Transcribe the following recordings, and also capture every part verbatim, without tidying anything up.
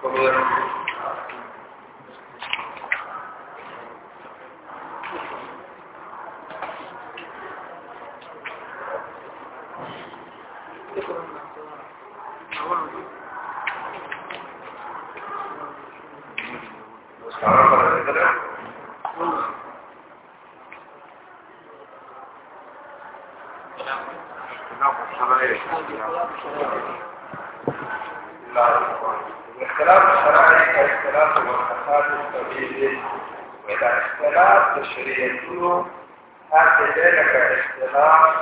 اختلاف الشرائع كاختلاف المؤسسات الطبيعية وإذا اختلاف الشريعة هذا ذلك اختلاف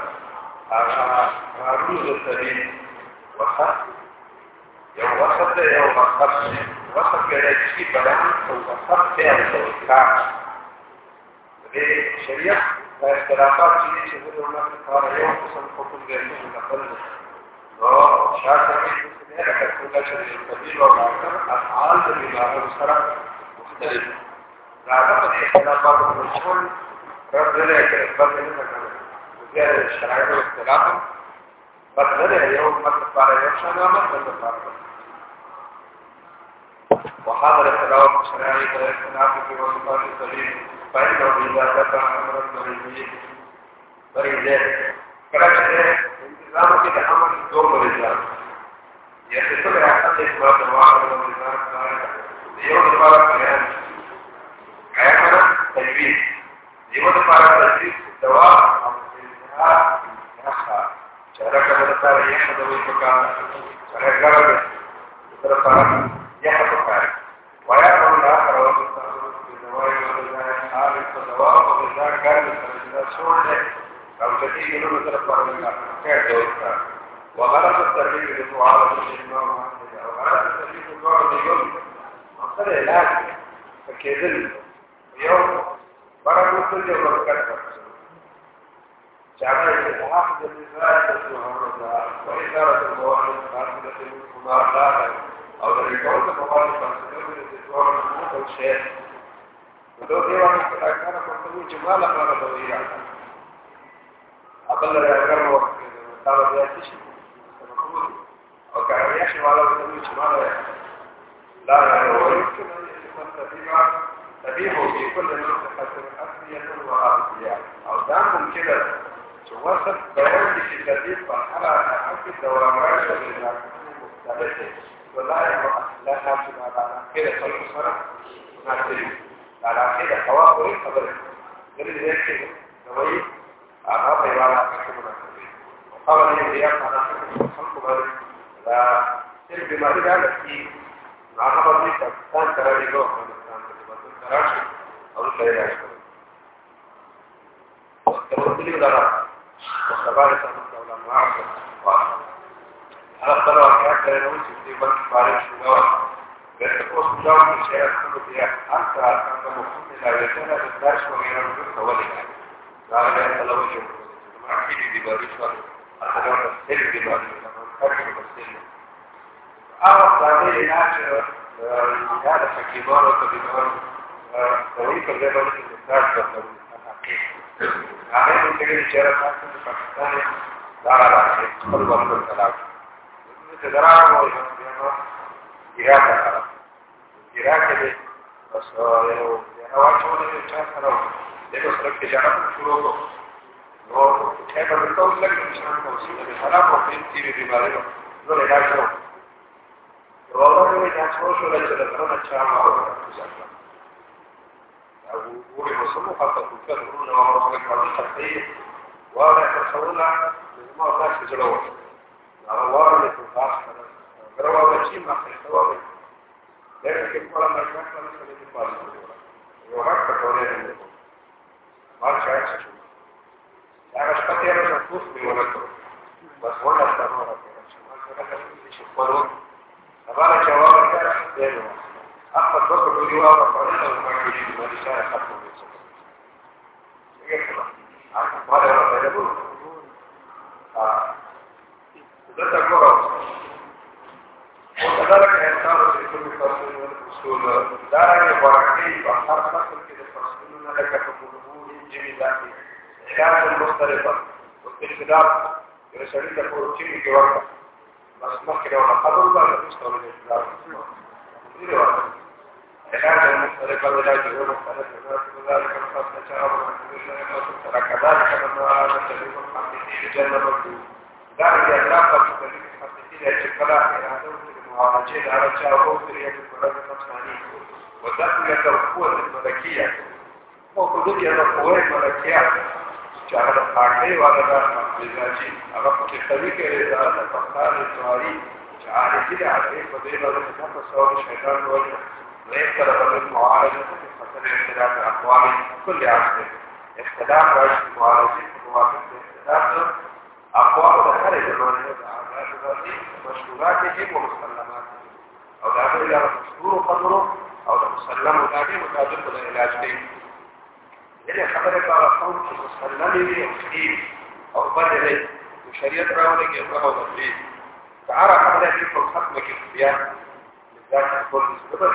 العروض الطبيعي وسط يوم وسط يوم وسط وسط كذلك بلان وسط فعل الإسلام الشريعة واختلافات جديدة تقول الناس قال يوم قسم حكم ذلك نقل وشاكر ذلك كل شيء الطبيعي وعلم أفعال بما مسرع مختلف لعدم الاختلافات المشهور رد ذلك إثبات لنا وزيادة الشرائع واختلافهم بدلها يوم مثل على يوم شنا مثل على وهذا الاختلاف الشرعي والاختلاف في وصفات الطبيعي فإنه إذا ذكر أمر مريض مريض فلكن الانتظام كده أمر دور مريض يحصل على إثبات الواقع والمريض يوم الفارق الآن عيانا تجويد يوم الفارق تجويد الدواء أو الانتهاء نفسها شارك بالفارق يحصل ويفكر شارك قرب بالفارق يحصل فارق ويأمر الآخر ويستخدم بالدواء عارف الدواء وبالذات كان الرسول أو تأتي من مثل الطريقة كيف يوصل وغلط التربية للمعارضة للنوع وغلط التربية للنوع ليوم مصر علاج فكذل يوم برد كل يوم كذا جعل الحافظ للناس والمعارضة وإدارة الموارد الخاصة بالمعارضة أو للجوز الموارد الخاصة بالدكتور أو شيء ولو ديوان كان مكتوب جمال أمر الضوئية أقل الأجر وقت طلب يأتي مقبول أو كان يأتي على مكتوب جمال لا يعني ويمكن أن يكون تبيعا تبيعه في كل منطقة أصلية وعربية أو دام كده توصف بيان في التدريب مرحلة أحد الدوامات والإنسان مختلفة ولا يمكن لا تحصل على كده خلق صرف مناسب على كده حوافر قبل غير ذلك نوعي أعراض إبارة أكثر مناسبين وقال لي الرياض على خلق بل لا تلك بما رجع لكي مع خبر لي كان ترى لي لوح من الإنسان تراشي أو الشيء يشكر وقال لي لنا وخبار سامة أولا معرفة على الطلوة كأكثر ينوي في بنك فارغ شنوة بس جاء من شيء كله فيها أنت أنت مفهوم إلى رسالة الدرس وغيره من حوالي قال لي لو يوم ما في دي باريس أنا أستلم دي باريس أنا أكمل أستلم أعرف هذه الناس هذا كبار وكبار طريق الجبل الإنتاج والتحقيق عامل من تجربة الشارع في باكستان لا لا شيء قلبا من الكلام تدرع ويجمع جهات العرب جهات اللي بس يعني هواي شو اللي بيتحصلوا لأنه سرق تجارة شروطه لو كيف بتقول لك مش هنوصل للحلال وفين تيجي بمارينه دول يلاقوا والله ما يجوا شو ولا تلفون الشام أو أو هو يوصلوا حتى تفكر إنه هو رجل قانون شخصي ولا يتصورنا ما الناس يجلوا على وارد الفاس قروا بشيء ما يسوى لكن كيف ولا ما يكون مثل الفاس يوحك كونين ما شايف شو أنا أشتكي أنا شخص بيولده بس ولا استمر ما كان شيء يشوفه أبغى جواب كذا دينه أخذ بكرة اليوم وقالنا وما يجي ما يشاء خطوة يسوع ما له يقول آه ده تقرأ وكذلك إنسان في كل فصل والفصول لا يباركني بحر فصل كده فصلنا لك فقوله جميلاتي علاج المختلفة والاختلاف يرسل لك كل شيء في وقت بس ممكن لو نقدر لا نستوعب الاختلاف تفصیل وایي علاج مختلف علاج مختلف ذلك الخاص شراب المسلمين كذلك لما نتبع المحدثين جنبوا ذلك العلاقة تتبع المحدثين الشكلاء إرادة المعالجين على الشعور في المرض النفساني وذلك القوة الملكية وقدوم القوة الملكية جعل القاعدة وعلى المزاجين أغفق الخليك إذا الفقار الجواري جعل كده عليه فضيلة لنفس صور الشيطان والجنة ويختلف بالمعالجة مثل اختلاف الأقوال كل عصر اختلاف رأي المعالجين موافق اختلاف أقوال خارج المعنى مشهوراتهم ومسلماتهم أو دعوه إلى مشهور قدره أو مسلم ذاته متعدد العلاج إذا خبرك على قوم مسلم لي وخير أو بدل وشريعة راولك يبقى وضبيه تعالى قبل ذلك الختمة كفيان لذلك كل سبب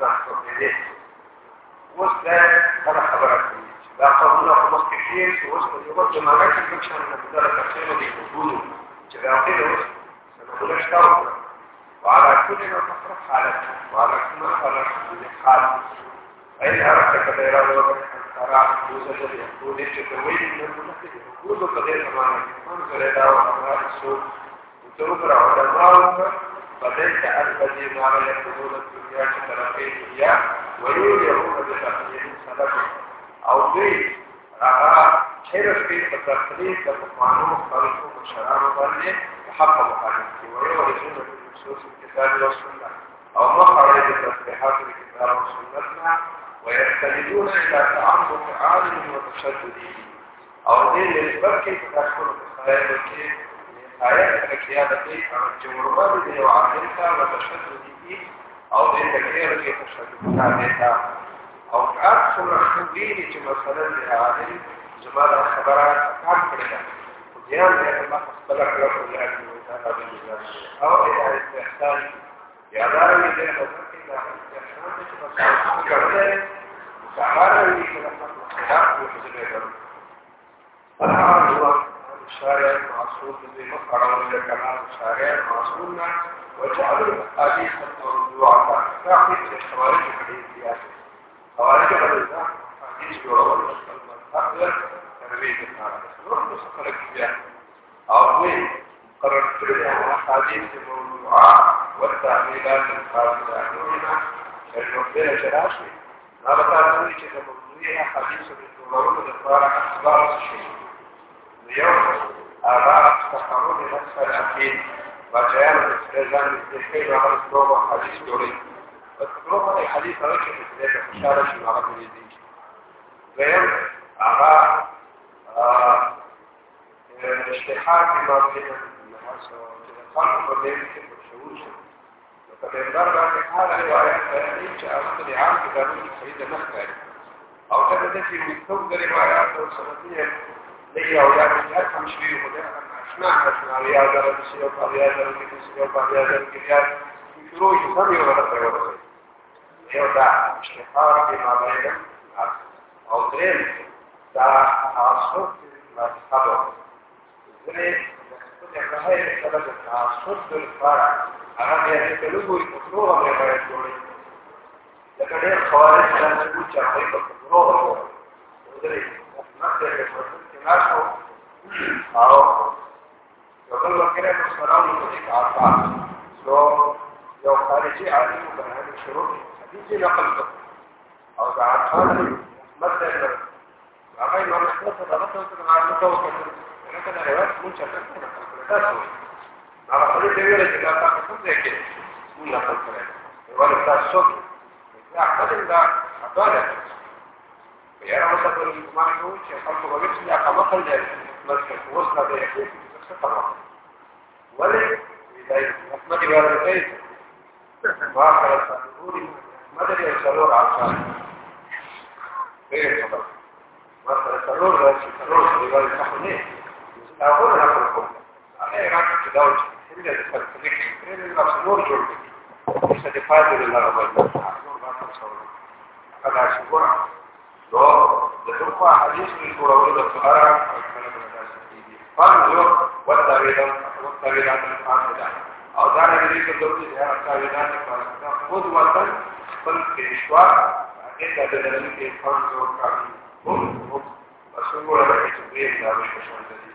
وصل هذا خبرك لا قبول خمس كثير وصل يوم جماعات المكشان من ذلك الشيء الذي يقوله جباقي وصل سنقول اشتاق وعلى كل ما تصرف حالك وعلى كل ما خلق حال أي حركة كبيرة لو ترى يوجد يقول يتوين من المنافق يقول قدير ما من غير وأمر السوء وتوبر علماء فليس الذي ما يقولون الدنيا كترفيه الدنيا ويريدون بتقليل سلف أو بي رأى خير في التقليد كمقانون خلقه وشرعه ظنه وحق مخالفته ويورثون بنصوص الكتاب والسنة أو مخرج تصريحات الكتاب والسنة ويستندون إلى تعمق عالم وتشدده أو دين للبرك تدخل بخير الكيف آيات الكيادة أو الجمهورات اللي وعاملها وتشدده أو دين كثير في تشدده أو كأكثر الخبير كمثلا لعالم جمال الخبرات أكام كريم وديان لأن الله أصبلك رب العالمين وتعالى بالجزاء أو إلى استحسان يعدار من ذلك الوقت إلى استحسان كمثلا كريم وتعالى لي كلمة الخيار وحزن يدرم الحال هو الشارع المعصول الذي مقرر من كمال الشارع المعصولنا وجعلوا الأحاديث الموضوعة تحقيق الخوارج الحديثيات خوارج الحديثيات حديث يورول المستقبل تنبيه النار نروح نسخر الكتاب أو وين قررت لها الأحاديث الموضوعة والتعميلات الخارجة عنونا المبدأ جراشي ما بتعلمني كده موضوعية حديث يورول الإخبار أخبار الشيء اليوم آراء تخرج نفس الأكيد وجيان الاستخدام الاستخدام على الصوم حديث يوري والتجربة الحديث ركب ذلك مشارك مع رب الدين غير آراء الاشتحاك ما بين الناس والخلق والليل والشهوش وكذلك ضرب هذا روايات بيانية جاءت لعام كتابون سيد مخبر أو كذلك من ثم روايات والسنتية ليه أولاد الجهات مشبيه وده أسمع أسمع رياضة السيوف رياضة السيوف رياضة الكريات يشروج سمي ولا تقول يوضع اشتقاق بما بين الناس أو درين دا تعصب ما تحضر درين كل هاي سبب التعصب بالفرع أهم يتلقوا الكفروه من غير الدولي لكن هي الخوارج لم تكون شرعية الكفروه ودرين نقدر نفسه أو يقول لك كده الصلاة يمسك عطاء لو لو خارجي عليه بهذه الشروط هذه نقل أو بعد خارج مثلا أغير ما نحدث ضغطه مع المتوقع لكن الروايات منشأة نقل على طريق كبيرة إذا كانت زي كده من نقل كلام الرواية بتاع الصوت أحمد الله عبادة يرى مثلا المعنى خلق وجبت لي أقامة ذلك مسكت وصل بيحيث بسكتها ولي إذا أحمد يبارك كيف وآخر الفاتحوري أحمد يسألون عشان غير صدق وآخر يسألون غير يسألون يبارك تحنيه أقول لكم أنا إراك تداوج إلا تسأل تذكر إلا الأصنور جرد يستفاد لله رب الله هذا شكرا لو لتبقى حديث الكروي والسؤال والكلام الأساسي قال له والتابعين والتابعين الفاسدة او دا نه لري چې ضروري دی هغه تاویلات په خود وطن خپل پیشوا هغه د دې کې فرض او کافي او بس وګورئ چې دې دا وشو